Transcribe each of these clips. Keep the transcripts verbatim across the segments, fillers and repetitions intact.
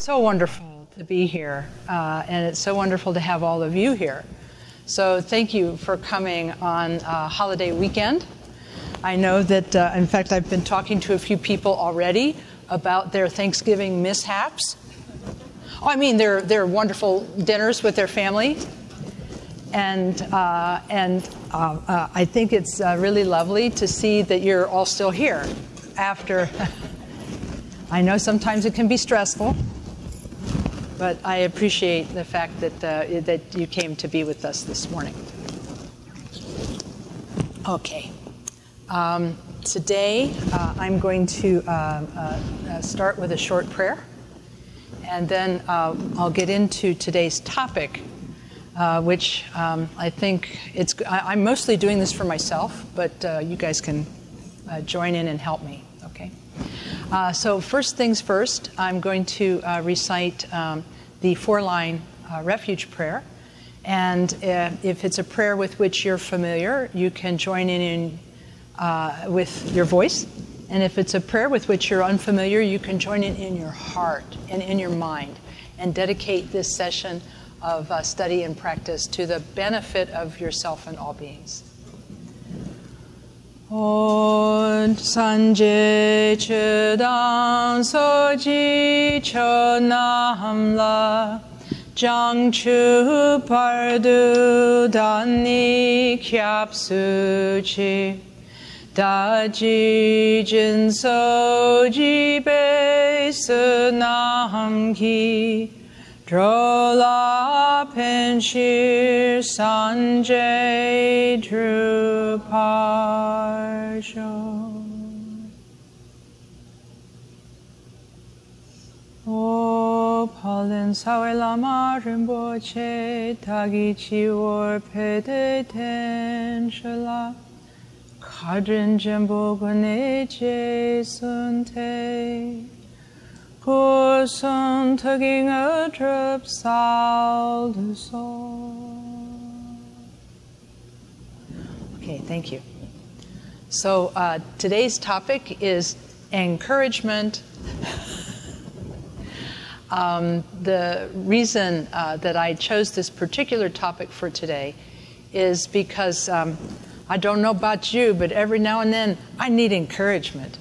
so wonderful to be here, uh, and it's so wonderful to have all of you here. So thank you for coming on uh, holiday weekend. I know that, uh, in fact, I've been talking to a few people already about their Thanksgiving mishaps. Oh, I mean, their their wonderful dinners with their family. And uh, and uh, uh, I think it's uh, really lovely to see that you're all still here after. I know sometimes it can be stressful, but I appreciate the fact that uh, that you came to be with us this morning. Okay. Um, today, uh, I'm going to uh, uh, start with a short prayer, and then uh, I'll get into today's topic. Uh, which um, I think it's, I, I'm mostly doing this for myself, but uh, you guys can uh, join in and help me, okay? Uh, so first things first, I'm going to uh, recite um, the four-line uh, refuge prayer. And uh, if it's a prayer with which you're familiar, you can join in, in uh, with your voice. And if it's a prayer with which you're unfamiliar, you can join in in your heart and in your mind and dedicate this session of uh, study and practice to the benefit of yourself and all beings. On sanje chedang soji chonamla jangchu pardu dani kyapsuchi daji jin soji be sunamki Drola Penshir Sanjay Druparsho. O Palin Sawelama Rinpoche Tagichi War Pede Tenshala Kadrin Jembo Gwaneche Sunte Kursun tugging a drip sal du sol. Okay, thank you. So uh, today's topic is encouragement. um, the reason uh, that I chose this particular topic for today is because um, I don't know about you, but every now and then I need encouragement.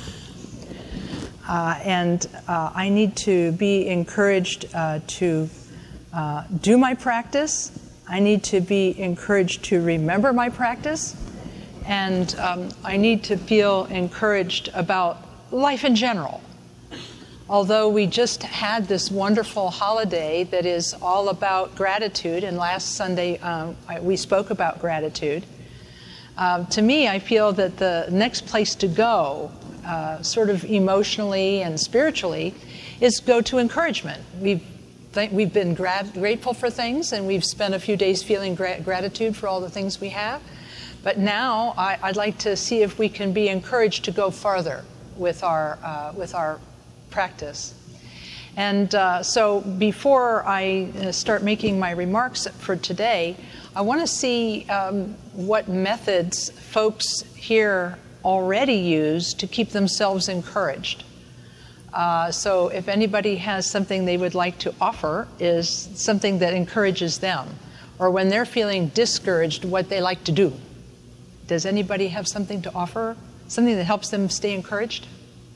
Uh, and uh, I need to be encouraged uh, to uh, do my practice. I need to be encouraged to remember my practice. And um, I need to feel encouraged about life in general. Although we just had this wonderful holiday that is all about gratitude, and last Sunday um, I, we spoke about gratitude, uh, to me I feel that the next place to go Uh, sort of emotionally and spiritually, is go to encouragement. We've th- we've been gra- grateful for things, and we've spent a few days feeling gra- gratitude for all the things we have. But now I, I'd like to see if we can be encouraged to go farther with our uh, with our practice. And uh, so before I start making my remarks for today, I want to see um, what methods folks here already use to keep themselves encouraged. Uh, so if anybody has something they would like to offer, is something that encourages them, or when they're feeling discouraged, what they like to do. Does anybody have something to offer? Something that helps them stay encouraged?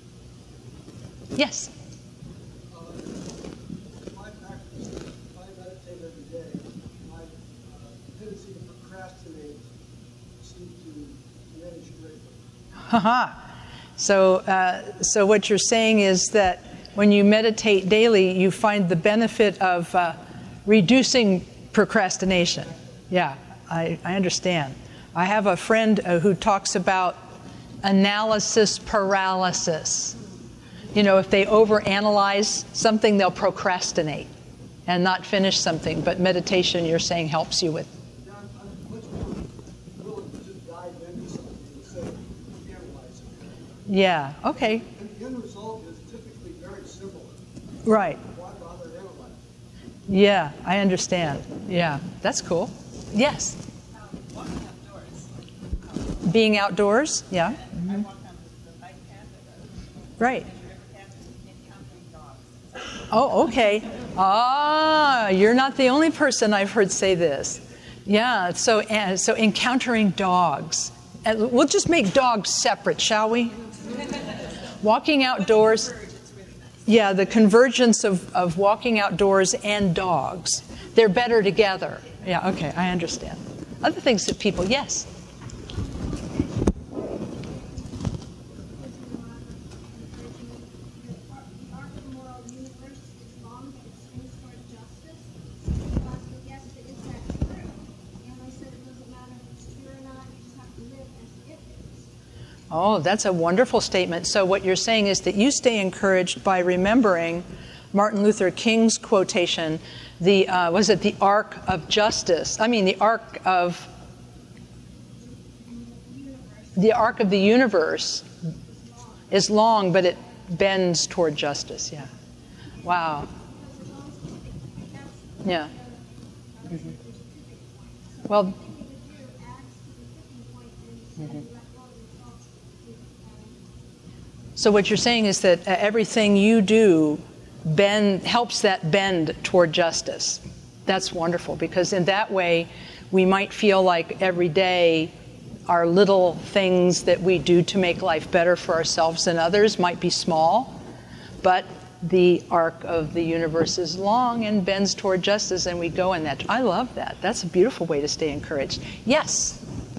Yes? Uh, my practice, I meditate every day. My uh, tendency to procrastinate seems to diminish greatly. Haha. So, uh, so what you're saying is that when you meditate daily, you find the benefit of uh, reducing procrastination. Yeah, I, I understand. I have a friend uh, who talks about analysis paralysis. You know, if they overanalyze something, they'll procrastinate and not finish something. But meditation, you're saying, helps you with. Yeah, I'm, I'm much more willing to just dive into something instead of analyzing it. Yeah, okay. And the end result is typically very similar. Right. Why bother analyzing? Yeah, I understand. Yeah, that's cool. Yes? Um, walking outdoors. Being outdoors? Yeah. I walk on the bike path. Right. And the river path and encountering dogs. Oh, okay. Ah, you're not the only person I've heard say this. Yeah, so, uh, so encountering dogs. Uh, we'll just make dogs separate, shall we? Walking outdoors. Yeah, the convergence of, of walking outdoors and dogs. They're better together. Yeah, okay, I understand. Other things that people, yes? Oh, that's a wonderful statement. So what you're saying is that you stay encouraged by remembering Martin Luther King's quotation, the, uh, was it the arc of justice? I mean, the arc of, the arc of the universe is long, but it bends toward justice, yeah. Wow. Yeah. Mm-hmm. Well, mm-hmm. So what you're saying is that uh, everything you do bend, helps that bend toward justice. That's wonderful, because in that way we might feel like every day our little things that we do to make life better for ourselves and others might be small, but the arc of the universe is long and bends toward justice, and we go in that. I love that. That's a beautiful way to stay encouraged. Yes?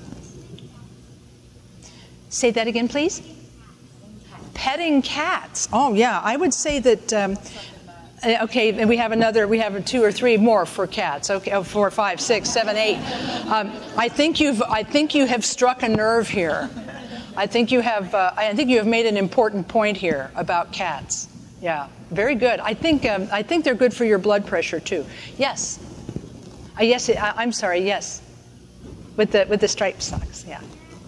Say that again, please. Petting cats. Oh, yeah. I would say that, um, okay, and we have another, we have two or three more for cats. Okay, oh, four, five, six, seven, eight. Um, I think you've, I think you have struck a nerve here. I think you have, uh, I think you have made an important point here about cats. Yeah, very good. I think, um, I think they're good for your blood pressure too. Yes. Uh, yes, I, I'm sorry. Yes. With the, with the striped socks. Yeah.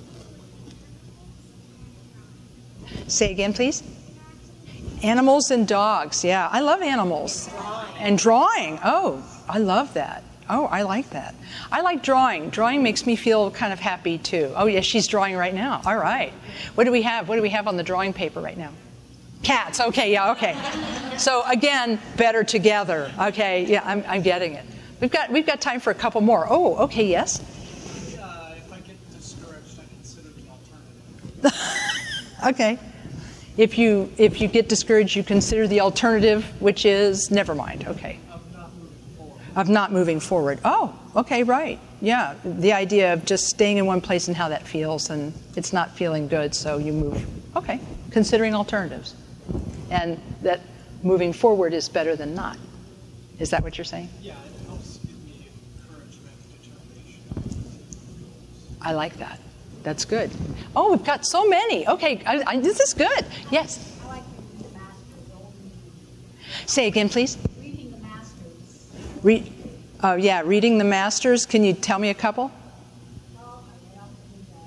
Say again, please. Animals and dogs. Yeah, I love animals. And drawing. Oh, I love that. Oh, I like that. I like drawing. Drawing makes me feel kind of happy too. Oh, yes, she's drawing right now. All right. What do we have? What do we have on the drawing paper right now? Cats. Okay, yeah, okay. So again, better together. Okay, yeah, I'm, I'm getting it. We've got we've got time for a couple more. Oh, okay, yes. Uh, if I get discouraged, I consider the alternative. Okay. If you if you get discouraged, you consider the alternative, which is never mind. Okay. Of not moving forward. Of not moving forward. Oh, okay, right. Yeah, the idea of just staying in one place and how that feels, and it's not feeling good, so you move. Okay, considering alternatives, and that moving forward is better than not. Is that what you're saying? Yeah, it helps give me encouragement, determination. I like that. That's good. Oh, we've got so many. Okay, I, I, this is good. Yes. I like reading the Masters. Say again, please. Reading the Masters. Read. Oh, yeah, reading the Masters. Can you tell me a couple? Well, I read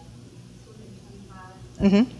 the two hundred twenty-five. Mm-hmm.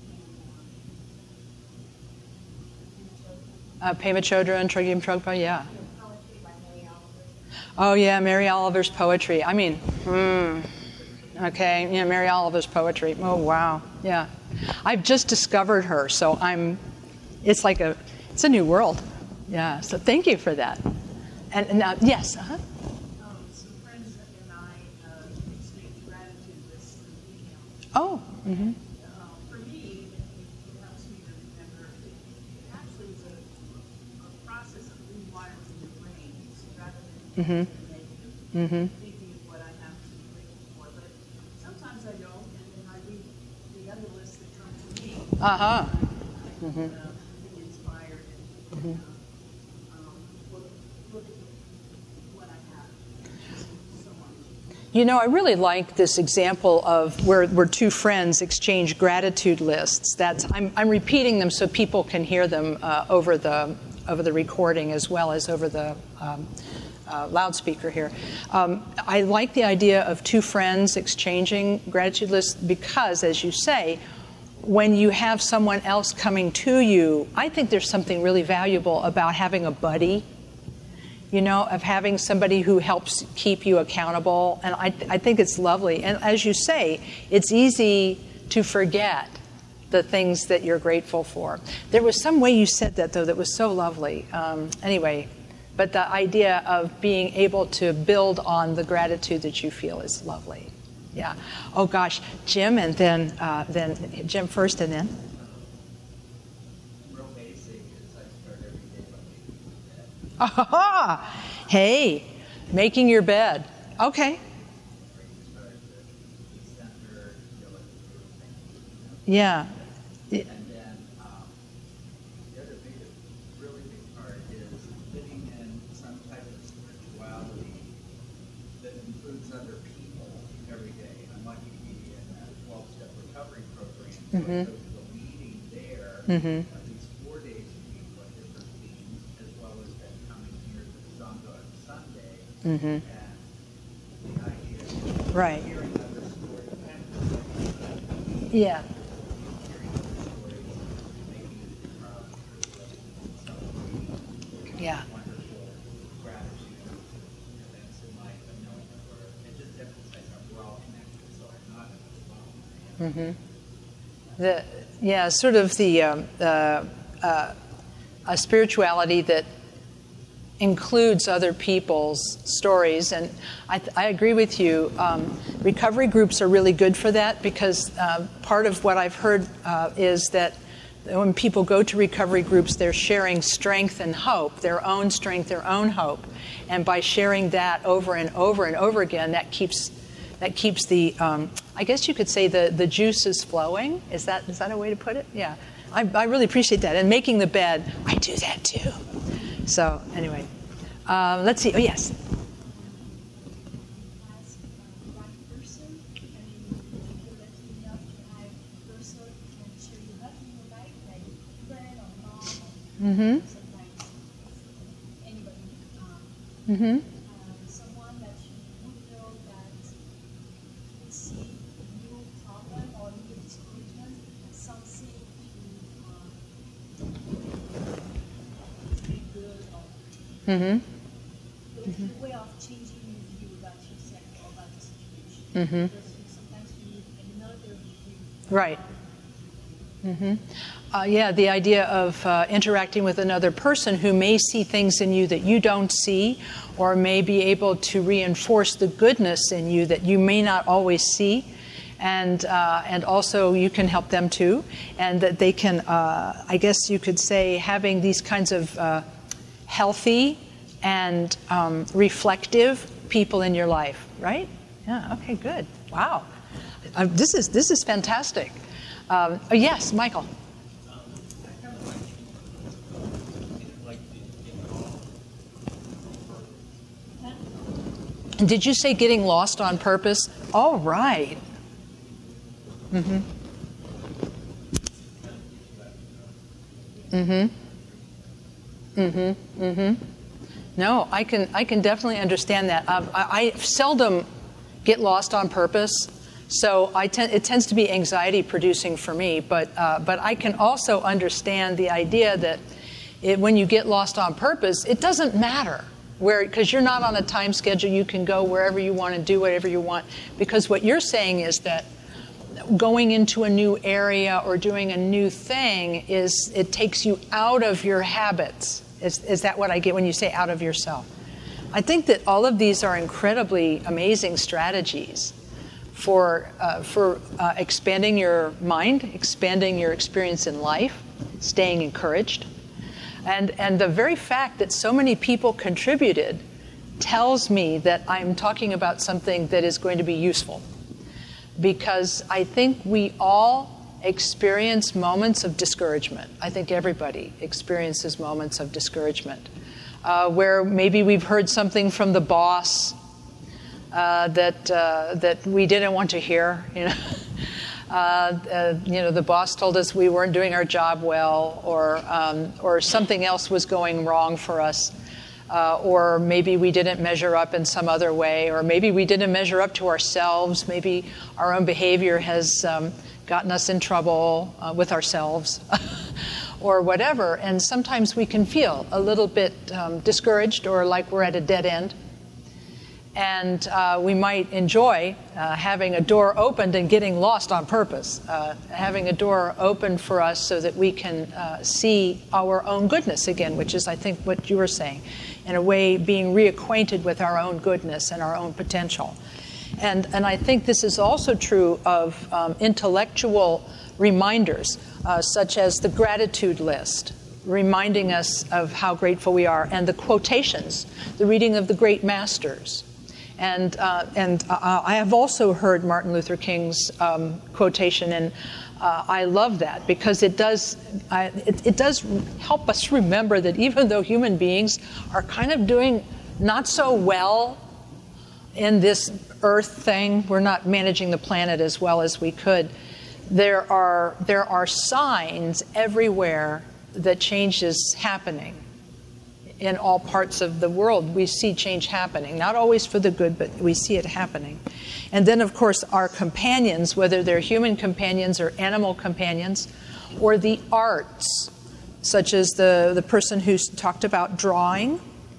Uh, Pema Chodron and Chogyam Trungpa, yeah. Poetry by Mary Oliver. Oh, yeah, Mary Oliver's poetry. I mean, hmm. Okay, yeah, Mary Oliver's poetry. Oh, wow, yeah. I've just discovered her, so I'm, it's like a, it's a new world. Yeah, so thank you for that. And, and now, yes, uh-huh. Um, some friends and I uh, exchange gratitude lists through email. Oh, mm-hmm. Uh, for me, it helps me to remember it, it actually is a, a process of rewiring your brain rather than Mm-hmm. negative, Mm-hmm. thinking of what I have to be grateful for. But sometimes I don't, and then I read the other lists that come to me. Uh-huh. I, I Mhm. uh, be inspired and, and uh, um, look, look at what I have. So on. You know, I really like this example of where, where two friends exchange gratitude lists. That's I'm, I'm repeating them so people can hear them uh, over the over the recording as well as over the um, uh, loudspeaker here. Um, I like the idea of two friends exchanging gratitude lists because, as you say, when you have someone else coming to you, I think there's something really valuable about having a buddy. You know, of having somebody who helps keep you accountable. And I, I think it's lovely. And as you say, it's easy to forget the things that you're grateful for. There was some way you said that, though, that was so lovely. Um, anyway, but the idea of being able to build on the gratitude that you feel is lovely. Yeah. Oh, gosh. Jim, and then, uh, then Jim first, and then? Real basic is I start every day by making my bed. Ah, hey, making your bed. Okay. Yeah. And then um, the other big, really big part is living in some type of spirituality that includes other people every day. I'm lucky to be in a twelve-step recovery program, so Mm-hmm. I go to the meeting there Mm-hmm. at least four days a week with different themes, as well as then coming here to the Zongo on Sunday. Mm-hmm. And the idea of Right. hearing other stories, kind of Yeah. Yeah. wonderful gratitude events in life and knowing that we're, it just emphasizes that we're all connected, so I'm not alone. Mm-hmm. The, yeah, sort of the um, uh, uh, a spirituality that includes other people's stories, and I, th- I agree with you. Um, recovery groups are really good for that because uh, part of what I've heard uh, is that when people go to recovery groups, they're sharing strength and hope, their own strength, their own hope, and by sharing that over and over and over again, that keeps that keeps the um, I guess you could say the the juices flowing. Is that is that a way to put it? Yeah, I, I really appreciate that. And making the bed, I do that too. So anyway, uh, let's see. Oh yes. As the right person, I mean, if you're lucky enough to have a person who can show you nothing in your life, like a friend or mom or Mm-hmm. sometimes anybody. Um, Mm-hmm. uh, someone that you would know that would see new problem or new discouragement as something to um, be good or Mm-hmm. the way of changing your view about yourself or about the situation. Mm-hmm. Because you sometimes you need another view. Right. Mm-hmm. Uh, yeah, the idea of uh, interacting with another person who may see things in you that you don't see, or may be able to reinforce the goodness in you that you may not always see, and uh, and also you can help them too, and that they can, uh, I guess you could say, having these kinds of uh, healthy and um, reflective people in your life, right? Yeah. Okay. Good. Wow. Uh, this is this is fantastic. Um, oh, yes, Michael. Did you say getting lost on purpose? All right. Mm-hmm. Mm-hmm. Mm-hmm. Mm-hmm. No, I can I can definitely understand that. Um, I, I seldom get lost on purpose, so I ten- it tends to be anxiety producing for me. But uh, but I can also understand the idea that it, when you get lost on purpose, it doesn't matter. Where, because you're not on a time schedule, you can go wherever you want and do whatever you want. Because what you're saying is that going into a new area or doing a new thing is, it takes you out of your habits. Is, is that what I get when you say out of yourself? I think that all of these are incredibly amazing strategies for, uh, for uh, expanding your mind, expanding your experience in life, staying encouraged. And, and the very fact that so many people contributed tells me that I'm talking about something that is going to be useful. Because I think we all experience moments of discouragement. I think everybody experiences moments of discouragement. Uh, where maybe we've heard something from the boss uh, that, uh, that we didn't want to hear, you know. Uh, uh, you know, the boss told us we weren't doing our job well, or um, or something else was going wrong for us, uh, or maybe we didn't measure up in some other way, or maybe we didn't measure up to ourselves. Maybe our own behavior has um, gotten us in trouble uh, with ourselves, or whatever. And sometimes we can feel a little bit um, discouraged or like we're at a dead end. And uh, we might enjoy uh, having a door opened and getting lost on purpose, uh, having a door open for us so that we can uh, see our own goodness again, which is, I think, what you were saying, in a way being reacquainted with our own goodness and our own potential. And, and I think this is also true of um, intellectual reminders, uh, such as the gratitude list, reminding us of how grateful we are, and the quotations, the reading of the great masters. And, uh, and uh, I have also heard Martin Luther King's um, quotation, and uh, I love that because it does, I, it, it does help us remember that even though human beings are kind of doing not so well in this earth thing, we're not managing the planet as well as we could, there are, there are signs everywhere that change is happening. In all parts of the world, we see change happening. Not always for the good, but we see it happening. And then, of course, our companions, whether they're human companions or animal companions, or the arts, such as the, the person who talked about drawing.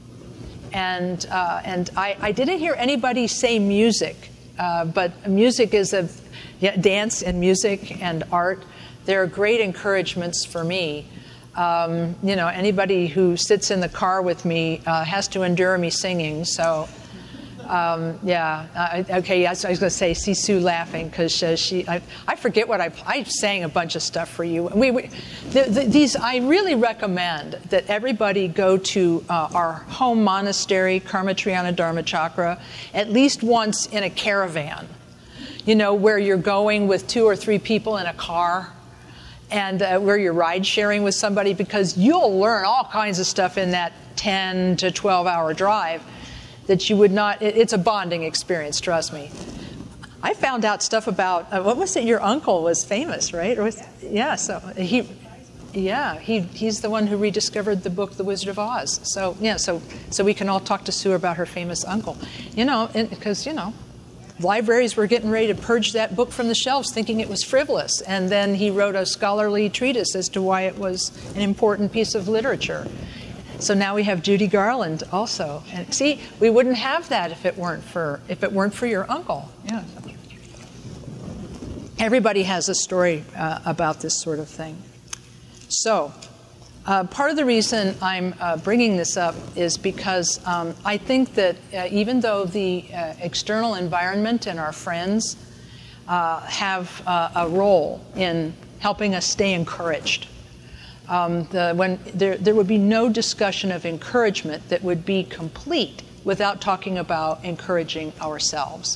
And, uh, and I, I didn't hear anybody say music, uh, but music is a, yeah, dance and music and art. They're great encouragements for me. Um, you know, anybody who sits in the car with me uh, has to endure me singing. So, um, yeah, I, okay. Yes, I was going to say, see Sue laughing because uh, she. I, I forget what I. I sang a bunch of stuff for you. We, we the, the, these. I really recommend that everybody go to uh, our home monastery, Karma Triana Dharma Chakra, at least once in a caravan. You know, where you're going with two or three people in a car. And uh, where you're ride sharing with somebody, because you'll learn all kinds of stuff in that ten to twelve hour drive that you would not, it, it's a bonding experience, trust me. I found out stuff about, uh, what was it, your uncle was famous, right? Or was, yeah, so he, yeah, he, he's the one who rediscovered the book, The Wizard of Oz. So, yeah, so, so we can all talk to Sue about her famous uncle. You know, because, you know, libraries were getting ready to purge that book from the shelves thinking it was frivolous. And then he wrote a scholarly treatise as to why it was an important piece of literature. So now we have Judy Garland also. And see, we wouldn't have that if it weren't for if it weren't for your uncle. Yeah. Everybody has a story uh, about this sort of thing. So Uh, part of the reason I'm uh, bringing this up is because um, I think that uh, even though the uh, external environment and our friends uh, have uh, a role in helping us stay encouraged, um, the, when there, there would be no discussion of encouragement that would be complete without talking about encouraging ourselves.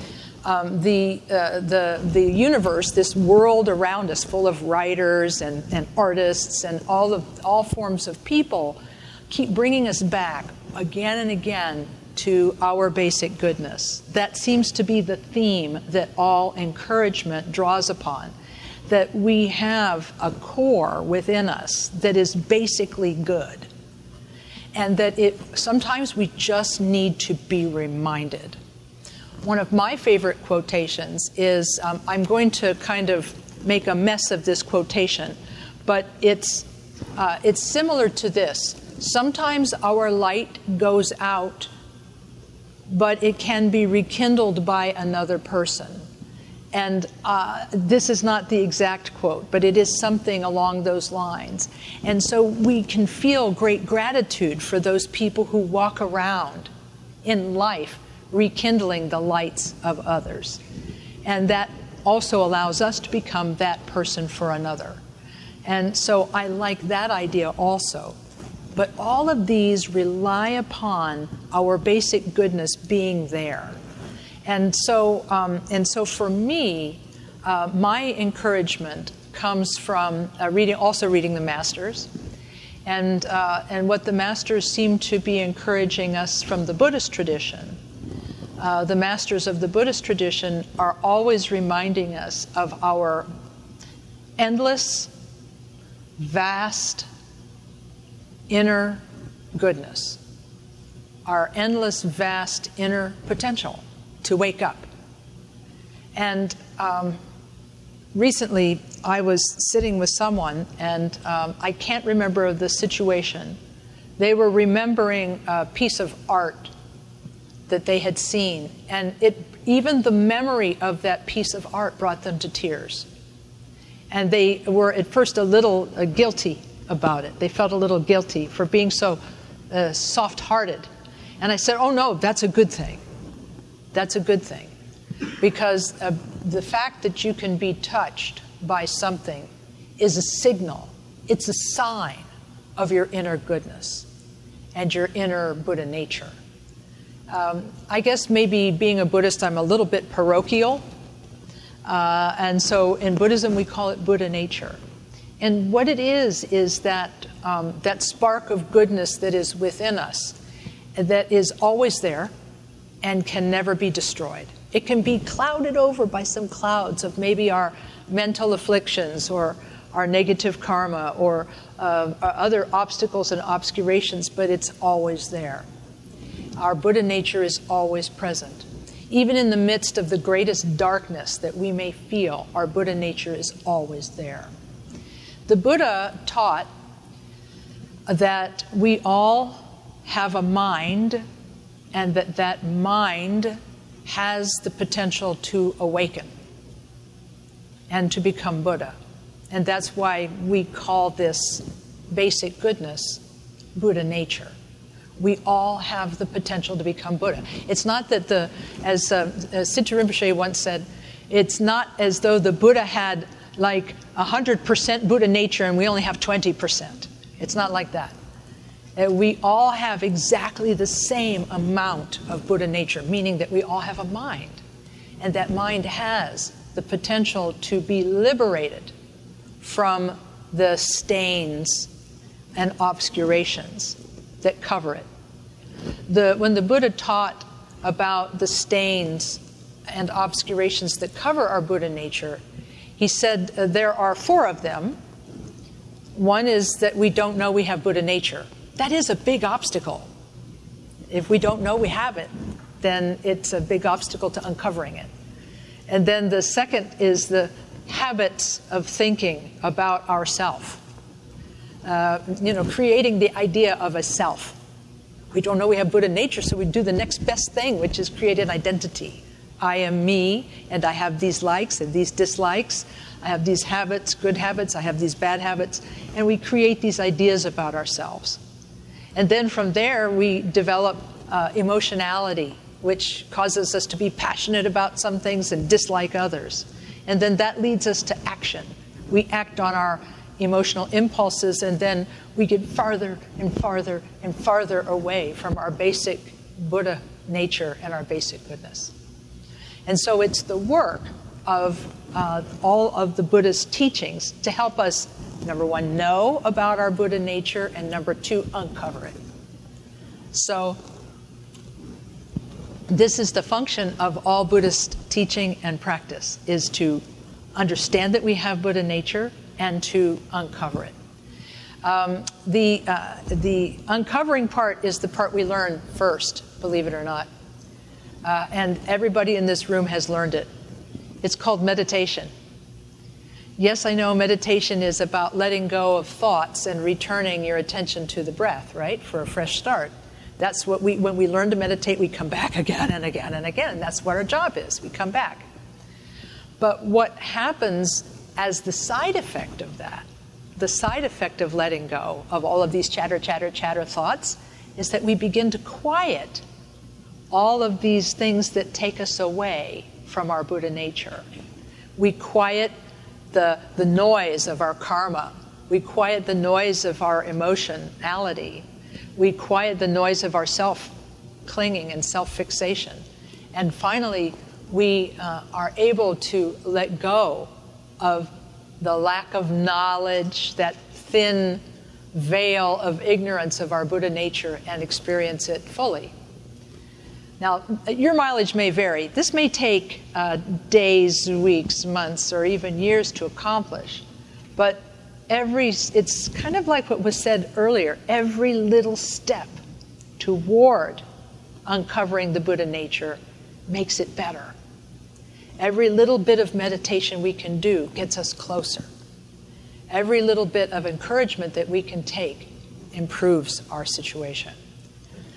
Um, the, uh, the, the universe, this world around us full of writers and, and artists and all, of, all forms of people keep bringing us back again and again to our basic goodness. That seems to be the theme that all encouragement draws upon, that we have a core within us that is basically good, and that it sometimes we just need to be reminded. One of my favorite quotations is, um, I'm going to kind of make a mess of this quotation, but it's, uh, it's similar to this. Sometimes our light goes out, but it can be rekindled by another person. And uh, this is not the exact quote, but it is something along those lines. And so we can feel great gratitude for those people who walk around in life rekindling the lights of others. And that also allows us to become that person for another. And so I like that idea also. But all of these rely upon our basic goodness being there. And so, um, and so for me, uh, my encouragement comes from uh, reading, also reading the Masters. And, uh, and what the Masters seem to be encouraging us from the Buddhist tradition. Uh, the masters of the Buddhist tradition are always reminding us of our endless, vast, inner goodness, our endless, vast, inner potential to wake up. And um, recently, I was sitting with someone, and um, I can't remember the situation. They were remembering a piece of art that they had seen. And it, even the memory of that piece of art brought them to tears. And they were at first a little uh, guilty about it. They felt a little guilty for being so uh, soft-hearted. And I said, oh no, that's a good thing. That's a good thing. Because uh, the fact that you can be touched by something is a signal. It's a sign of your inner goodness and your inner Buddha nature. Um, I guess maybe being a Buddhist, I'm a little bit parochial. Uh, and so in Buddhism, we call it Buddha nature. And what it is, is that, um, that spark of goodness that is within us, that is always there and can never be destroyed. It can be clouded over by some clouds of maybe our mental afflictions or our negative karma or uh, other obstacles and obscurations, but it's always there. Our Buddha nature is always present. Even in the midst of the greatest darkness that we may feel, our Buddha nature is always there. The Buddha taught that we all have a mind, and that that mind has the potential to awaken and to become Buddha. And that's why we call this basic goodness Buddha nature. We all have the potential to become Buddha. It's not that the, as, uh, as Siddha Rinpoche once said, it's not as though the Buddha had like one hundred percent Buddha nature and we only have twenty percent. It's not like that. Uh, we all have exactly the same amount of Buddha nature, meaning that we all have a mind. And that mind has the potential to be liberated from the stains and obscurations that cover it. The, when the Buddha taught about the stains and obscurations that cover our Buddha nature, he said uh, there are four of them. One is that we don't know we have Buddha nature. That is a big obstacle. If we don't know we have it, then it's a big obstacle to uncovering it. And then the second is the habits of thinking about ourself. Uh, you know, creating the idea of a self. We don't know we have Buddha nature, so we do the next best thing, which is create an identity. I am me, and I have these likes and these dislikes. I have these habits, good habits, I have these bad habits, and we create these ideas about ourselves. And then from there, we develop uh, emotionality, which causes us to be passionate about some things and dislike others. And then that leads us to action. We act on our emotional impulses, and then we get farther and farther and farther away from our basic Buddha nature and our basic goodness. And so it's the work of uh, all of the Buddha's teachings to help us, number one, know about our Buddha nature, and number two, uncover it. So this is the function of all Buddhist teaching and practice, is to understand that we have Buddha nature and to uncover it. Um, the, uh, the uncovering part is the part we learn first, believe it or not. Uh, and everybody in this room has learned it. It's called meditation. Yes, I know meditation is about letting go of thoughts and returning your attention to the breath, right, for a fresh start. That's what we, when we learn to meditate, we come back again and again and again. That's what our job is. We come back. But what happens as the side effect of that, the side effect of letting go of all of these chatter, chatter, chatter thoughts, is that we begin to quiet all of these things that take us away from our Buddha nature. We quiet the, the noise of our karma. We quiet the noise of our emotionality. We quiet the noise of our self-clinging and self-fixation. And finally, we uh, are able to let go of the lack of knowledge, that thin veil of ignorance of our Buddha nature, and experience it fully. Now, your mileage may vary. This may take uh, days, weeks, months, or even years to accomplish. But every, it's kind of like what was said earlier, every little step toward uncovering the Buddha nature makes it better. Every little bit of meditation we can do gets us closer. Every little bit of encouragement that we can take improves our situation.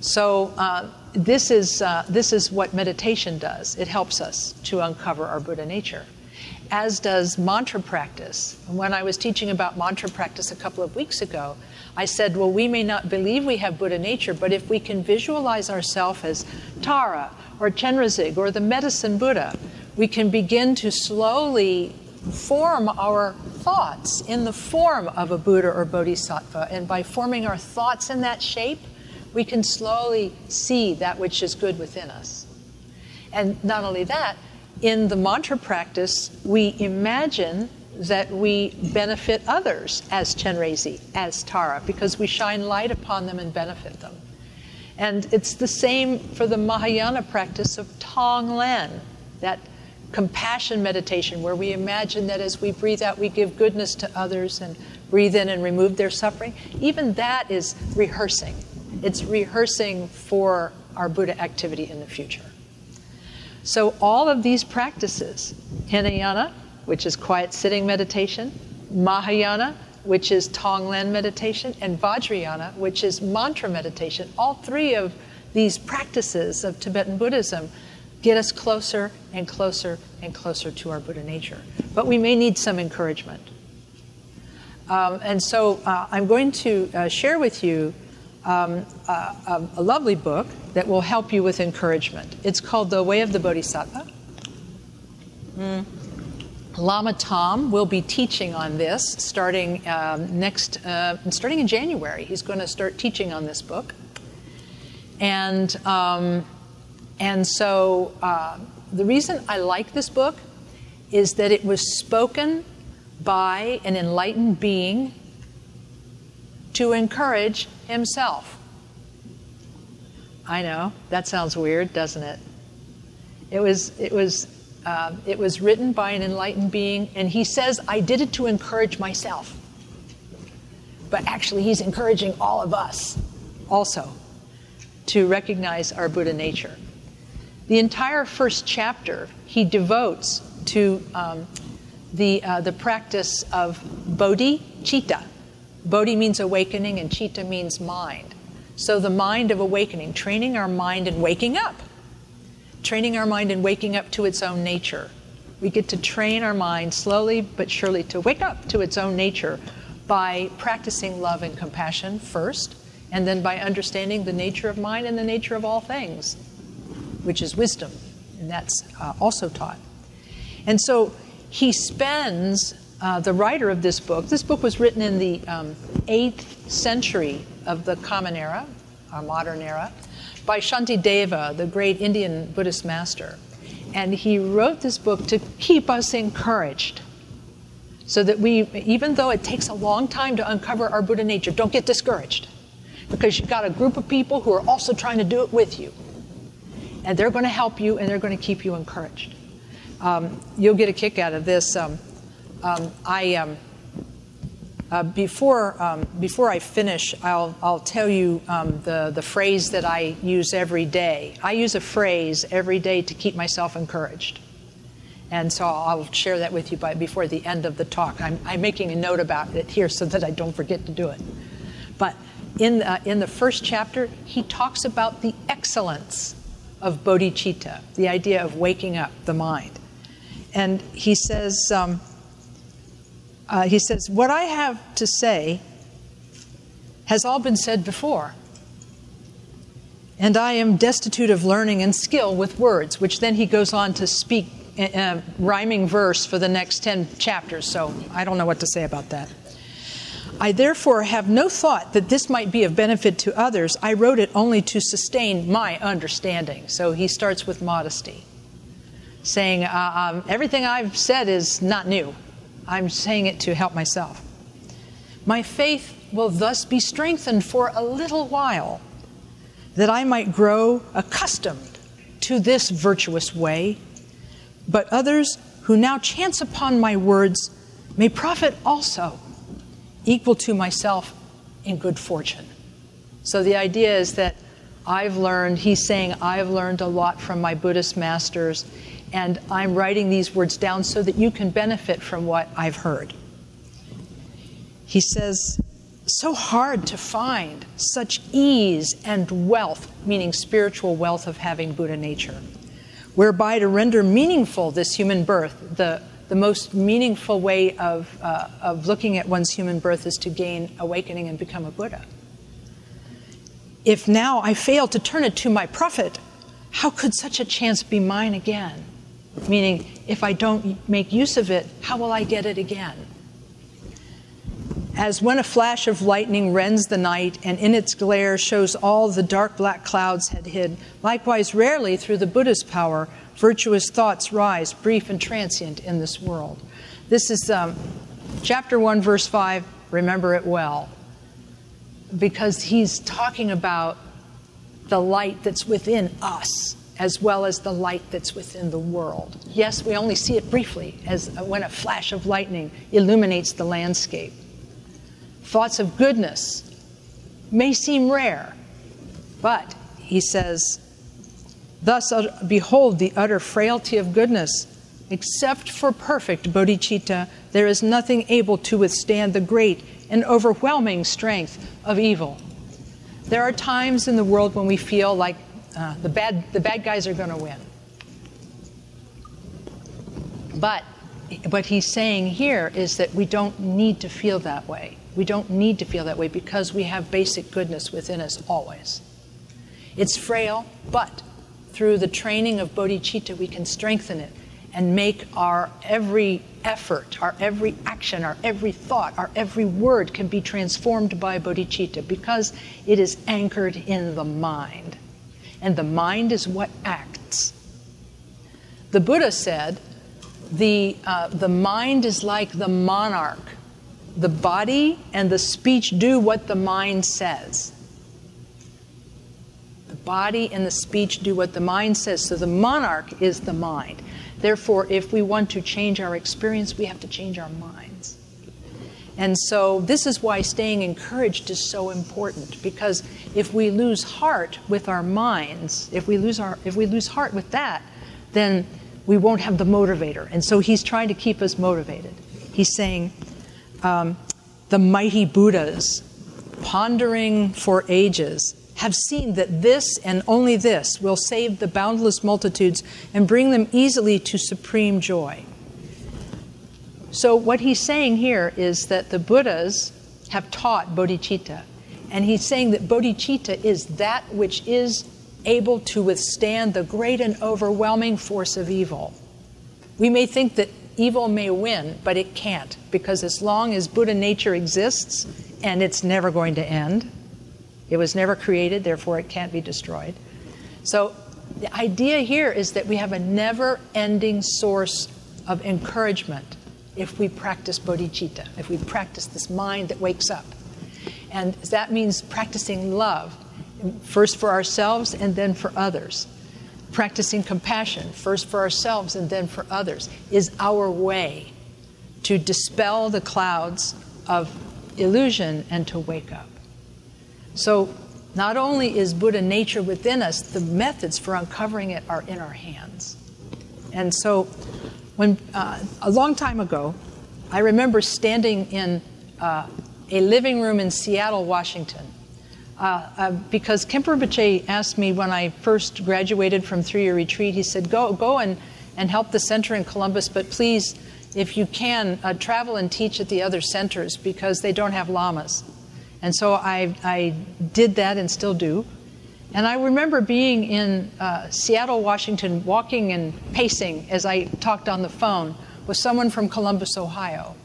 So uh, this is, uh, this is what meditation does. It helps us to uncover our Buddha nature, as does mantra practice. When I was teaching about mantra practice a couple of weeks ago, I said, well, we may not believe we have Buddha nature, but if we can visualize ourselves as Tara or Chenrezig or the medicine Buddha, we can begin to slowly form our thoughts in the form of a Buddha or Bodhisattva. And by forming our thoughts in that shape, we can slowly see that which is good within us. And not only that, in the mantra practice, we imagine that we benefit others as Chenrezig, as Tara, because we shine light upon them and benefit them. And it's the same for the Mahayana practice of Tonglen, that compassion meditation where we imagine that as we breathe out, we give goodness to others and breathe in and remove their suffering. Even that is rehearsing. It's rehearsing for our Buddha activity in the future. So all of these practices, Hinayana, which is quiet sitting meditation, Mahayana, which is Tonglen meditation, and Vajrayana, which is mantra meditation, all three of these practices of Tibetan Buddhism get us closer and closer and closer to our Buddha nature. But we may need some encouragement. Um, and so uh, I'm going to uh, share with you um, a, a lovely book that will help you with encouragement. It's called The Way of the Bodhisattva. Mm. Lama Tom will be teaching on this starting um, next, uh, starting in January. He's going to start teaching on this book. And um, And so uh, the reason I like this book is that it was spoken by an enlightened being to encourage himself. I know, that sounds weird, doesn't it? It was, it was, uh, it was written by an enlightened being, and he says, I did it to encourage myself. But actually, he's encouraging all of us also to recognize our Buddha nature. The entire first chapter he devotes to um, the, uh, the practice of bodhicitta. Bodhi means awakening and citta means mind. So the mind of awakening, training our mind in waking up. Training our mind in waking up to its own nature. We get to train our mind slowly but surely to wake up to its own nature by practicing love and compassion first, and then by understanding the nature of mind and the nature of all things, which is wisdom, and that's uh, also taught. And so he spends, uh, the writer of this book, this book was written in the um, eighth century of the Common Era, our modern era, by Shantideva, the great Indian Buddhist master. And he wrote this book to keep us encouraged, so that we, even though it takes a long time to uncover our Buddha nature, don't get discouraged, because you've got a group of people who are also trying to do it with you. And they're going to help you, and they're going to keep you encouraged. Um, you'll get a kick out of this. Um, um, I um, uh, before um, before I finish, I'll I'll tell you um, the the phrase that I use every day. I use a phrase every day to keep myself encouraged, and so I'll share that with you by before the end of the talk. I'm I'm making a note about it here so that I don't forget to do it. But in uh, in the first chapter, he talks about the excellence of bodhicitta, the idea of waking up the mind. And he says, um, uh, he says, what I have to say has all been said before, and I am destitute of learning and skill with words, which then he goes on to speak a rhyming verse for the next ten chapters, so I don't know what to say about that. I therefore have no thought that this might be of benefit to others. I wrote it only to sustain my understanding. So he starts with modesty, saying, uh, um, everything I've said is not new. I'm saying it to help myself. My faith will thus be strengthened for a little while, that I might grow accustomed to this virtuous way. But others who now chance upon my words may profit also, equal to myself in good fortune. So the idea is that I've learned, he's saying, I've learned a lot from my Buddhist masters, and I'm writing these words down so that you can benefit from what I've heard. He says, so hard to find such ease and wealth, meaning spiritual wealth of having Buddha nature, whereby to render meaningful this human birth. The, the most meaningful way of, uh, of looking at one's human birth is to gain awakening and become a Buddha. If now I fail to turn it to my profit, how could such a chance be mine again? Meaning, if I don't make use of it, how will I get it again? As when a flash of lightning rends the night and in its glare shows all the dark black clouds had hid, likewise rarely through the Buddha's power, virtuous thoughts rise, brief and transient in this world. This is um, chapter one, verse five, remember it well, because he's talking about the light that's within us as well as the light that's within the world. Yes, we only see it briefly, as when a flash of lightning illuminates the landscape. Thoughts of goodness may seem rare, but, he says, thus behold the utter frailty of goodness. Except for perfect bodhicitta, there is nothing able to withstand the great and overwhelming strength of evil. There are times in the world when we feel like uh, the bad, the bad guys are going to win. But what he's saying here is that we don't need to feel that way. We don't need to feel that way because we have basic goodness within us always. It's frail, but through the training of bodhicitta, we can strengthen it and make our every effort, our every action, our every thought, our every word can be transformed by bodhicitta because it is anchored in the mind. And the mind is what acts. The Buddha said, the, uh, the mind is like the monarch. The body and the speech do what the mind says. The body and the speech do what the mind says. So the monarch is the mind. Therefore, if we want to change our experience, we have to change our minds. And so this is why staying encouraged is so important, because if we lose heart with our minds, if we lose our, if we lose heart with that, then we won't have the motivator. And so he's trying to keep us motivated. He's saying, um, the mighty Buddhas, pondering for ages, have seen that this and only this will save the boundless multitudes and bring them easily to supreme joy. So what he's saying here is that the Buddhas have taught bodhicitta, and he's saying that bodhicitta is that which is able to withstand the great and overwhelming force of evil. We may think that evil may win, but it can't, because as long as Buddha nature exists, and it's never going to end, it was never created, therefore it can't be destroyed. So the idea here is that we have a never-ending source of encouragement if we practice bodhicitta, if we practice this mind that wakes up. And that means practicing love, first for ourselves and then for others. Practicing compassion, first for ourselves and then for others, is our way to dispel the clouds of illusion and to wake up. So not only is Buddha nature within us, the methods for uncovering it are in our hands. And so when uh, a long time ago, I remember standing in uh, a living room in Seattle, Washington, uh, uh, because Khenpo Rinpoche asked me when I first graduated from three-year retreat, he said, go, go and, and help the center in Columbus, but please, if you can, uh, travel and teach at the other centers because they don't have lamas. And so I, I did that and still do. And I remember being in uh, Seattle, Washington, walking and pacing as I talked on the phone with someone from Columbus, Ohio.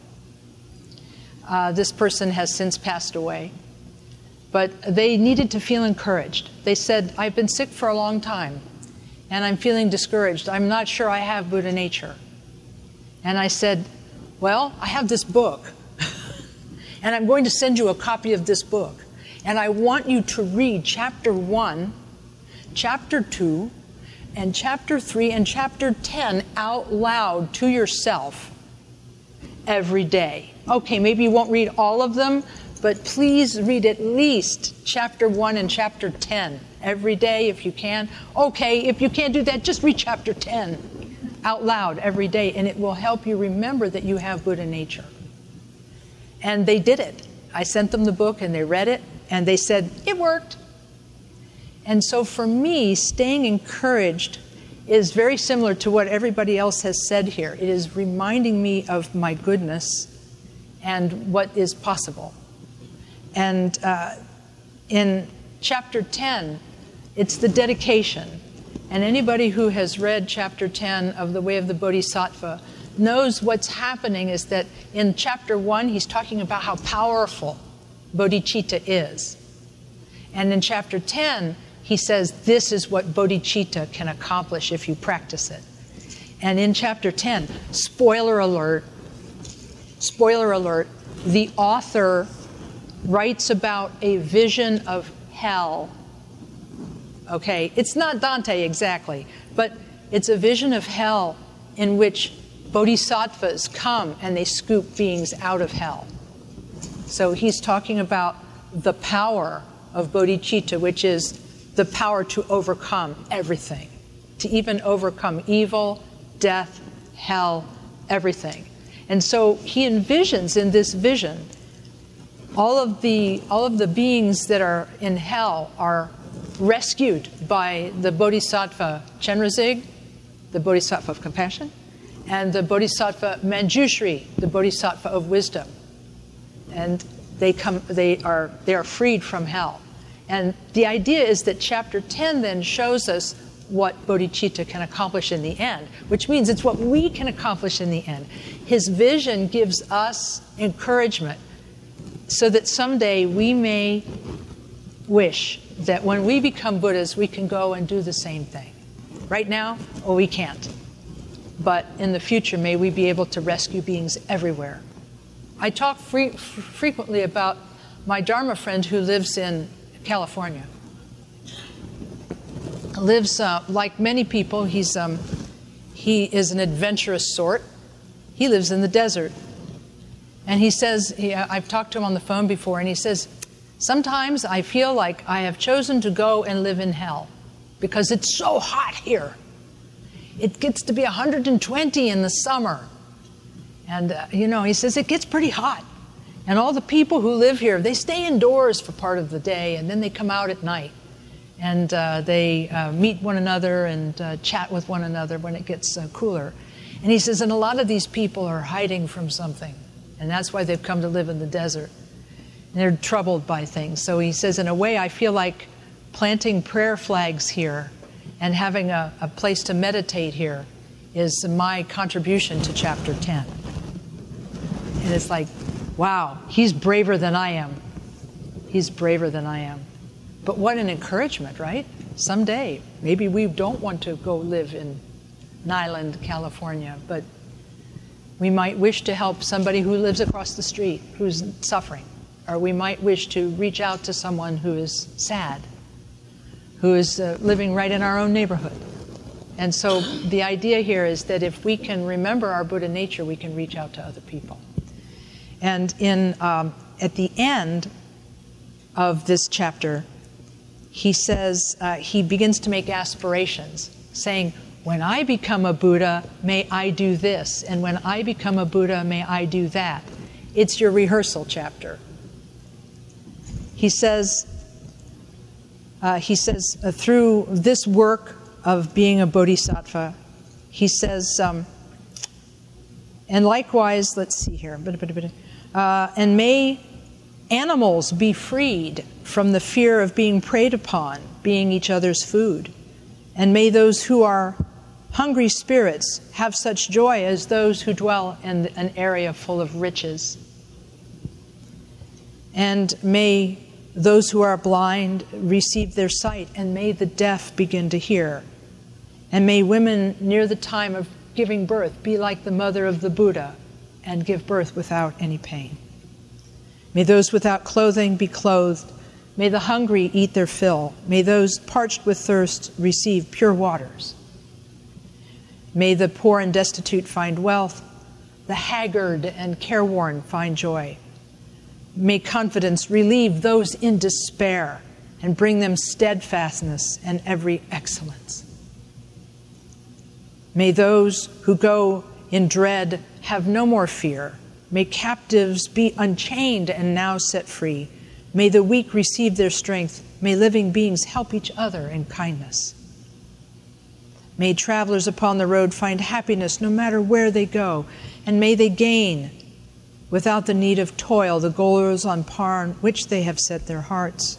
Uh, this person has since passed away. But they needed to feel encouraged. They said, I've been sick for a long time, and I'm feeling discouraged. I'm not sure I have Buddha nature. And I said, well, I have this book, and I'm going to send you a copy of this book. And I want you to read chapter one, chapter two, and chapter three, and chapter ten out loud to yourself every day. Okay, maybe you won't read all of them, but please read at least chapter one and chapter ten every day if you can. Okay, if you can't do that, just read chapter ten out loud every day, and it will help you remember that you have Buddha nature. And they did it. I sent them the book and they read it and they said, it worked. And so for me, staying encouraged is very similar to what everybody else has said here. It is reminding me of my goodness and what is possible. And uh, in chapter ten, it's the dedication. And anybody who has read chapter ten of The Way of the Bodhisattva knows what's happening is that in chapter one, he's talking about how powerful bodhicitta is. And in chapter ten, he says this is what bodhicitta can accomplish if you practice it. And in chapter ten, spoiler alert, spoiler alert, the author writes about a vision of hell. Okay, it's not Dante exactly, but it's a vision of hell in which bodhisattvas come and they scoop beings out of hell. So he's talking about the power of bodhicitta, which is the power to overcome everything, to even overcome evil, death, hell, everything. And so he envisions in this vision all of the all of the beings that are in hell are rescued by the Bodhisattva Chenrezig, the Bodhisattva of compassion, and the Bodhisattva Manjushri, the Bodhisattva of wisdom. And they come they are they are freed from hell. And the idea is that chapter ten then shows us what bodhicitta can accomplish in the end, which means it's what we can accomplish in the end. His vision gives us encouragement so that someday we may wish that when we become Buddhas, we can go and do the same thing. Right now, oh, we can't. But in the future, may we be able to rescue beings everywhere. I talk free, f- frequently about my Dharma friend who lives in California. Lives uh, like many people. He's um, he is an adventurous sort. He lives in the desert, and he says he, I've talked to him on the phone before, and he says sometimes I feel like I have chosen to go and live in hell because it's so hot here. It gets to be one hundred twenty in the summer, and uh, you know he says it gets pretty hot, and all the people who live here, they stay indoors for part of the day, and then they come out at night. And uh, they uh, meet one another and uh, chat with one another when it gets uh, cooler. And he says, and a lot of these people are hiding from something. And that's why they've come to live in the desert. And they're troubled by things. So he says, in a way, I feel like planting prayer flags here and having a, a place to meditate here is my contribution to chapter ten. And it's like, wow, he's braver than I am. He's braver than I am. But what an encouragement, right? Someday, maybe we don't want to go live in Nyland, California, but we might wish to help somebody who lives across the street, who's suffering. Or we might wish to reach out to someone who is sad, who is uh, living right in our own neighborhood. And so the idea here is that if we can remember our Buddha nature, we can reach out to other people. And in um, at the end of this chapter, he says, uh, he begins to make aspirations, saying, when I become a Buddha, may I do this. And when I become a Buddha, may I do that. It's your rehearsal chapter. He says, uh, he says, uh, through this work of being a bodhisattva, he says, um, and likewise, let's see here, uh, and may animals be freed from the fear of being preyed upon, being each other's food. And may those who are hungry spirits have such joy as those who dwell in an area full of riches. And may those who are blind receive their sight, and may the deaf begin to hear. And may women near the time of giving birth be like the mother of the Buddha and give birth without any pain. May those without clothing be clothed. May the hungry eat their fill. May those parched with thirst receive pure waters. May the poor and destitute find wealth. The haggard and careworn find joy. May confidence relieve those in despair and bring them steadfastness and every excellence. May those who go in dread have no more fear. May captives be unchained and now set free. May the weak receive their strength. May living beings help each other in kindness. May travelers upon the road find happiness no matter where they go, and may they gain, without the need of toil, the goals on par on which they have set their hearts.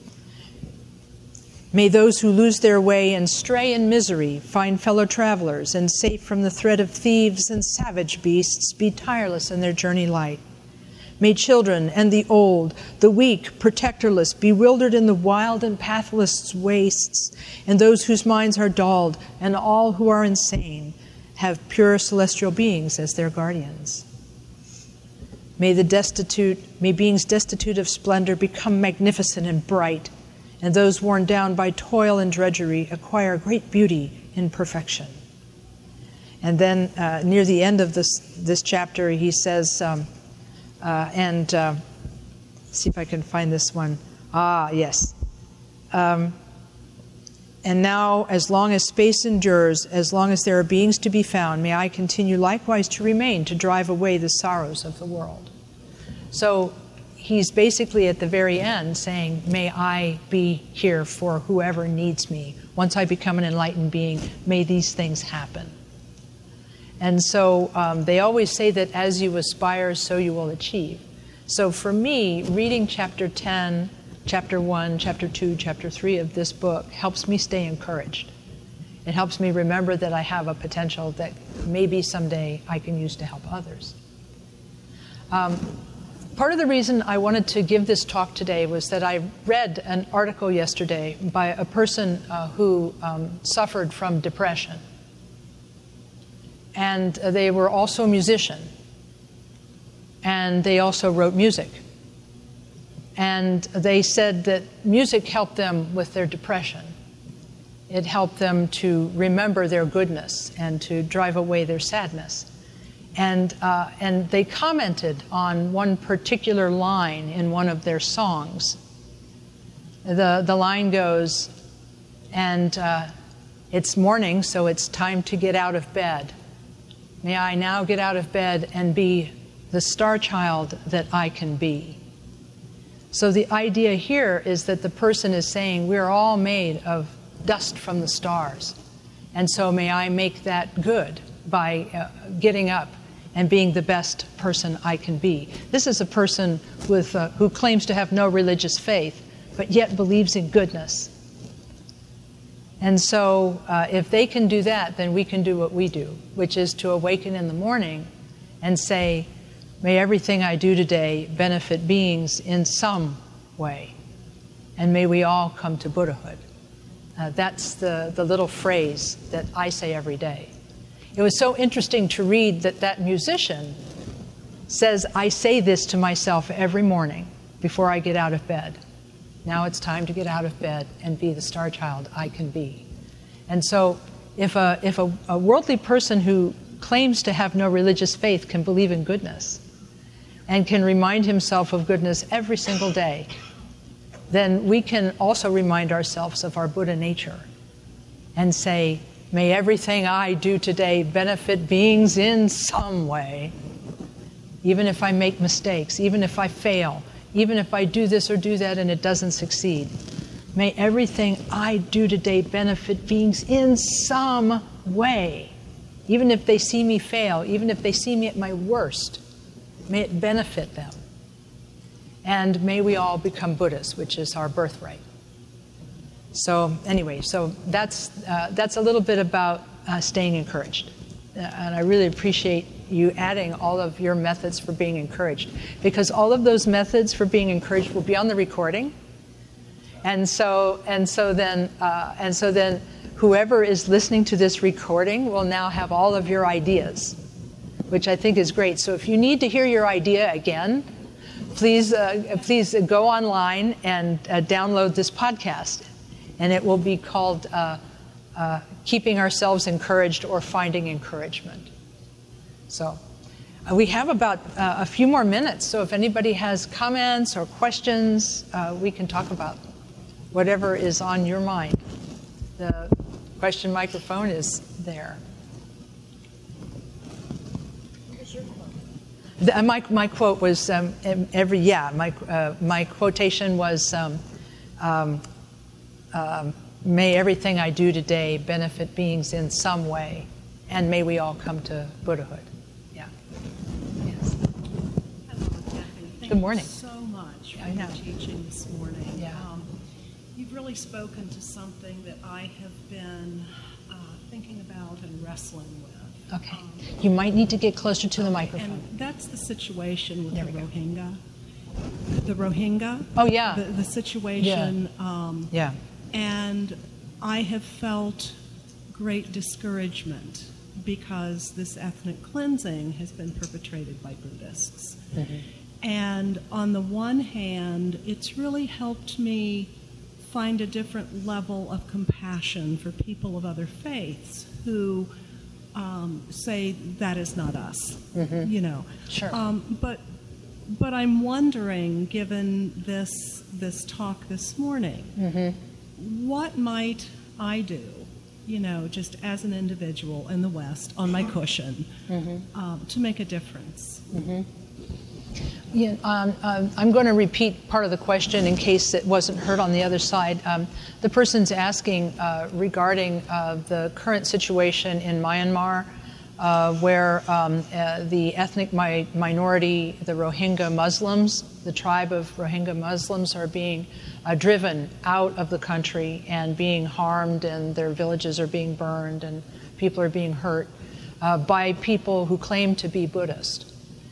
May those who lose their way and stray in misery find fellow travelers, and safe from the threat of thieves and savage beasts, be tireless in their journey light. May children and the old, the weak, protectorless, bewildered in the wild and pathless wastes, and those whose minds are dulled, and all who are insane, have pure celestial beings as their guardians. May the destitute, may beings destitute of splendor become magnificent and bright, and those worn down by toil and drudgery acquire great beauty in perfection. And then uh, near the end of this, this chapter, he says, um, uh, and uh, see if I can find this one. Ah, yes. Um, and now, as long as space endures, as long as there are beings to be found, may I continue likewise to remain, to drive away the sorrows of the world. So he's basically at the very end saying, may I be here for whoever needs me. Once I become an enlightened being, may these things happen. And so um, they always say that as you aspire, so you will achieve. So for me, reading chapter ten, chapter one, chapter two, chapter three of this book helps me stay encouraged. It helps me remember that I have a potential that maybe someday I can use to help others. Um, Part of the reason I wanted to give this talk today was that I read an article yesterday by a person uh, who um, suffered from depression. And uh, they were also a musician. And they also wrote music. And they said that music helped them with their depression. It helped them to remember their goodness and to drive away their sadness. And, uh, and they commented on one particular line in one of their songs. The, the line goes, and uh, it's morning, so it's time to get out of bed. May I now get out of bed and be the star child that I can be. So the idea here is that the person is saying, we're all made of dust from the stars. And so may I make that good by uh, getting up and being the best person I can be. This is a person with, uh, who claims to have no religious faith, but yet believes in goodness. And so uh, if they can do that, then we can do what we do, which is to awaken in the morning and say, may everything I do today benefit beings in some way, and may we all come to Buddhahood. Uh, that's the, the little phrase that I say every day. It was so interesting to read that that musician says, I say this to myself every morning before I get out of bed. Now it's time to get out of bed and be the star child I can be. And so if a, if a, a worldly person who claims to have no religious faith can believe in goodness and can remind himself of goodness every single day, then we can also remind ourselves of our Buddha nature and say, may everything I do today benefit beings in some way, even if I make mistakes, even if I fail, even if I do this or do that and it doesn't succeed. May everything I do today benefit beings in some way, even if they see me fail, even if they see me at my worst. May it benefit them. And may we all become Buddhists, which is our birthright. So anyway, so that's, uh, that's a little bit about uh, staying encouraged. Uh, and I really appreciate you adding all of your methods for being encouraged, because all of those methods for being encouraged will be on the recording. And so, and so then, uh, and so then whoever is listening to this recording will now have all of your ideas, which I think is great. So if you need to hear your idea again, please, uh, please go online and uh, download this podcast. And it will be called uh, uh, Keeping Ourselves Encouraged or Finding Encouragement. So uh, we have about uh, a few more minutes. So if anybody has comments or questions, uh, we can talk about whatever is on your mind. The question microphone is there. The, my, my quote was um, every yeah my uh, my quotation was um, um, um, may everything I do today benefit beings in some way, and may we all come to Buddhahood. Yeah. Yes. Hello, Kathy. Thank Good morning. you so much for I know. your teaching this morning. Yeah. Um, you've really spoken to something that I have been uh, thinking about and wrestling with. Okay. Um, You might need to get closer to the microphone. And that's the situation with There the we go. Rohingya. The Rohingya. Oh, yeah. The, the situation. Um, Yeah. And I have felt great discouragement because this ethnic cleansing has been perpetrated by Buddhists. Mm-hmm. And on the one hand, it's really helped me find a different level of compassion for people of other faiths who um, say that is not us, Mm-hmm. you know. Sure. Um, but but I'm wondering, given this this talk this morning, Mm-hmm. what might I do, you know, just as an individual in the West on my cushion, Mm-hmm. um, to make a difference? Mm-hmm. Yeah, um, um, I'm going to repeat part of the question in case it wasn't heard on the other side. Um, the person's asking uh, regarding uh, the current situation in Myanmar, uh, where um, uh, the ethnic mi- minority, the Rohingya Muslims, the tribe of Rohingya Muslims, are being uh, driven out of the country and being harmed, and their villages are being burned, and people are being hurt uh, by people who claim to be Buddhist.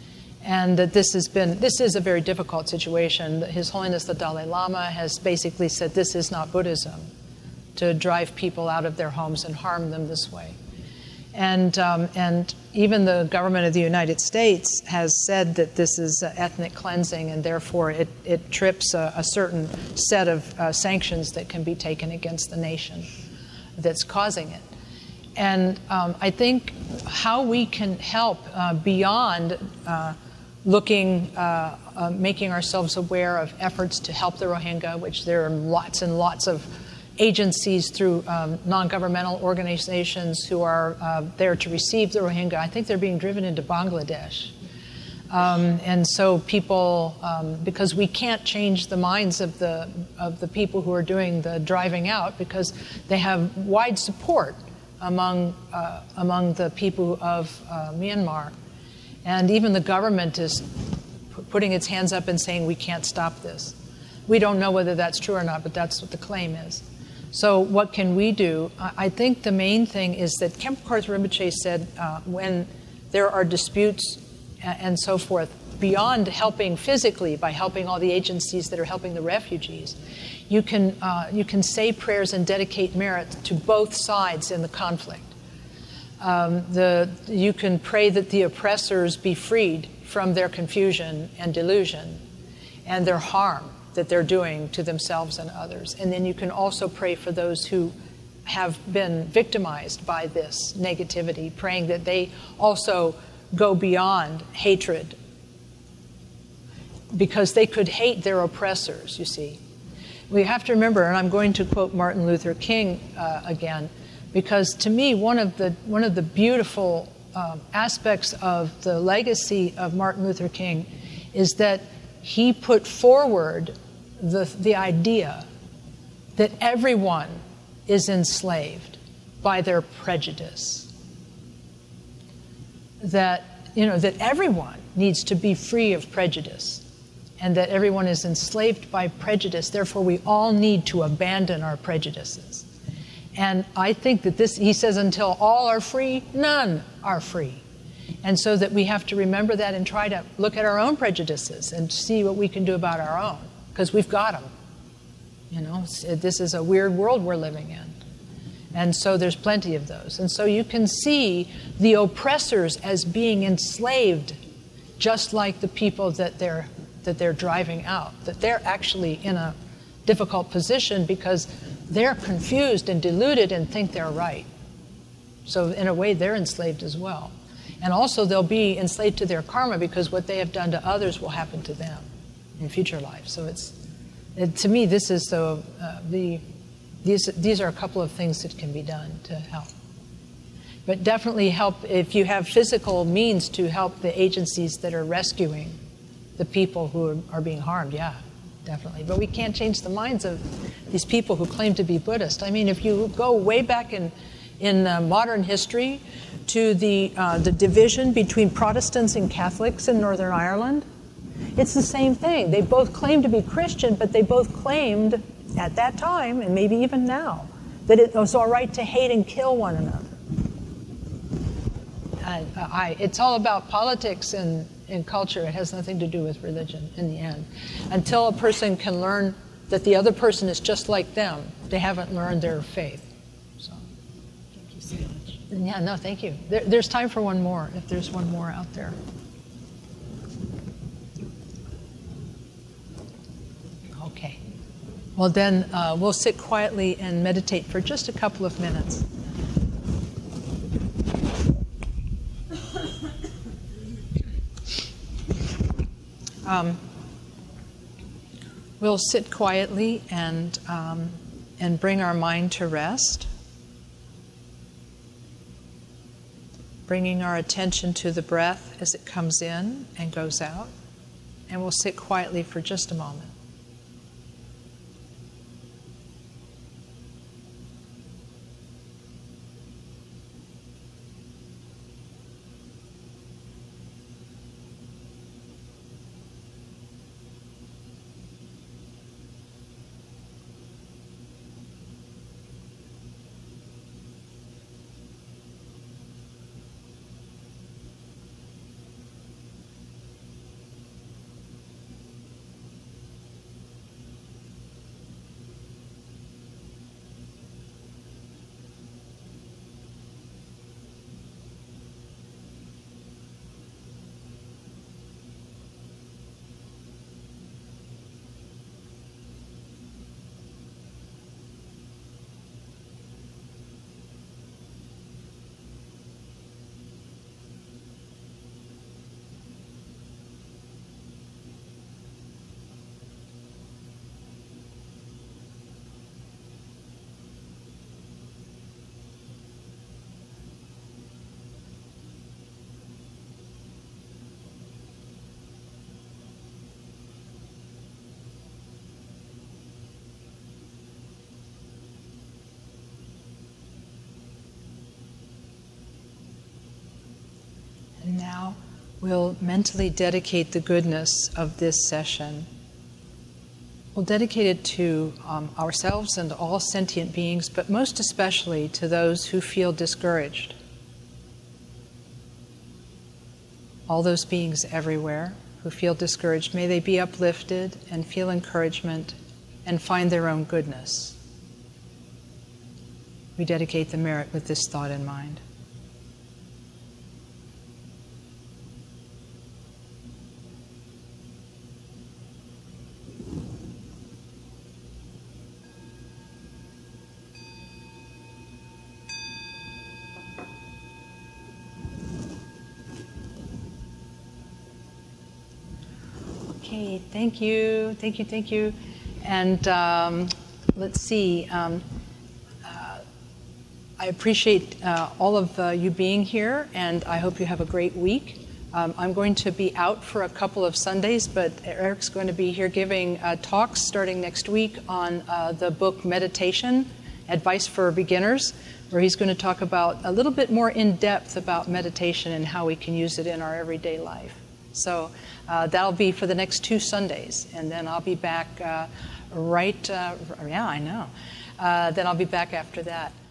And that this has been, this is a very difficult situation. His Holiness the Dalai Lama has basically said this is not Buddhism, to drive people out of their homes and harm them this way. And, um, and even the government of the United States has said that this is uh, ethnic cleansing, and therefore it, it trips a, a certain set of uh, sanctions that can be taken against the nation that's causing it. And um, I think how we can help uh, beyond uh, looking, uh, uh, making ourselves aware of efforts to help the Rohingya, which there are lots and lots of agencies through um, non-governmental organizations who are uh, there to receive the Rohingya. I think they're being driven into Bangladesh. Um, and so people, um, because we can't change the minds of the, of the people who are doing the driving out, because they have wide support among, uh, among the people of uh, Myanmar. And even the government is p- putting its hands up and saying, we can't stop this. We don't know whether that's true or not, but that's what the claim is. So what can we do? I, I think the main thing is that Khenpo Karthar Rinpoche said uh, when there are disputes and, and so forth, beyond helping physically by helping all the agencies that are helping the refugees, you can, uh, you can say prayers and dedicate merit to both sides in the conflict. Um, the, you can pray that the oppressors be freed from their confusion and delusion and their harm that they're doing to themselves and others. And then you can also pray for those who have been victimized by this negativity, praying that they also go beyond hatred, because they could hate their oppressors, you see. We have to remember, and I'm going to quote Martin Luther King uh, again, because to me, one of the one of the beautiful um, aspects of the legacy of Martin Luther King is that he put forward the the idea that everyone is enslaved by their prejudice. That you know that everyone needs to be free of prejudice, and that everyone is enslaved by prejudice. Therefore, we all need to abandon our prejudices. And I think that this, he says, until all are free, none are free. And so that we have to remember that and try to look at our own prejudices and see what we can do about our own, because we've got them. You know, this is a weird world we're living in. And so there's plenty of those. And so you can see the oppressors as being enslaved, just like the people that they're, that they're driving out, that they're actually in a difficult position because they're confused and deluded and think they're right. So in a way, they're enslaved as well. And also they'll be enslaved to their karma, because what they have done to others will happen to them in future lives. So it's, it, to me, this is the, uh, the these, these are a couple of things that can be done to help. But definitely help if you have physical means to help the agencies that are rescuing the people who are, are being harmed, yeah, definitely. But we can't change the minds of these people who claim to be Buddhist. I mean, if you go way back in, in uh, modern history to the, uh, the division between Protestants and Catholics in Northern Ireland, it's the same thing. They both claimed to be Christian, but they both claimed at that time, and maybe even now, that it was all right to hate and kill one another. I, I, it's all about politics and, and culture. It has nothing to do with religion in the end. Until a person can learn that the other person is just like them, they haven't learned their faith. So, Thank you so much. yeah, no, thank you. There, there's time for one more, if there's one more out there. Okay. Well, then uh, we'll sit quietly and meditate for just a couple of minutes. Um, we'll sit quietly and, um, and bring our mind to rest, bringing our attention to the breath as it comes in and goes out, and we'll sit quietly for just a moment. And now we'll mentally dedicate the goodness of this session. We'll dedicate it to um, ourselves and all sentient beings, but most especially to those who feel discouraged. All those beings everywhere who feel discouraged, may they be uplifted and feel encouragement and find their own goodness. We dedicate the merit with this thought in mind. Okay, thank you, thank you, thank you. And um, let's see, um, uh, I appreciate uh, all of uh, you being here, and I hope you have a great week. Um, I'm going to be out for a couple of Sundays, but Eric's going to be here giving uh, talks starting next week on uh, the book Meditation, Advice for Beginners, where he's going to talk about a little bit more in depth about meditation and how we can use it in our everyday life. So uh, that'll be for the next two Sundays, and then I'll be back uh, right, uh, yeah, I know. Uh, then I'll be back after that.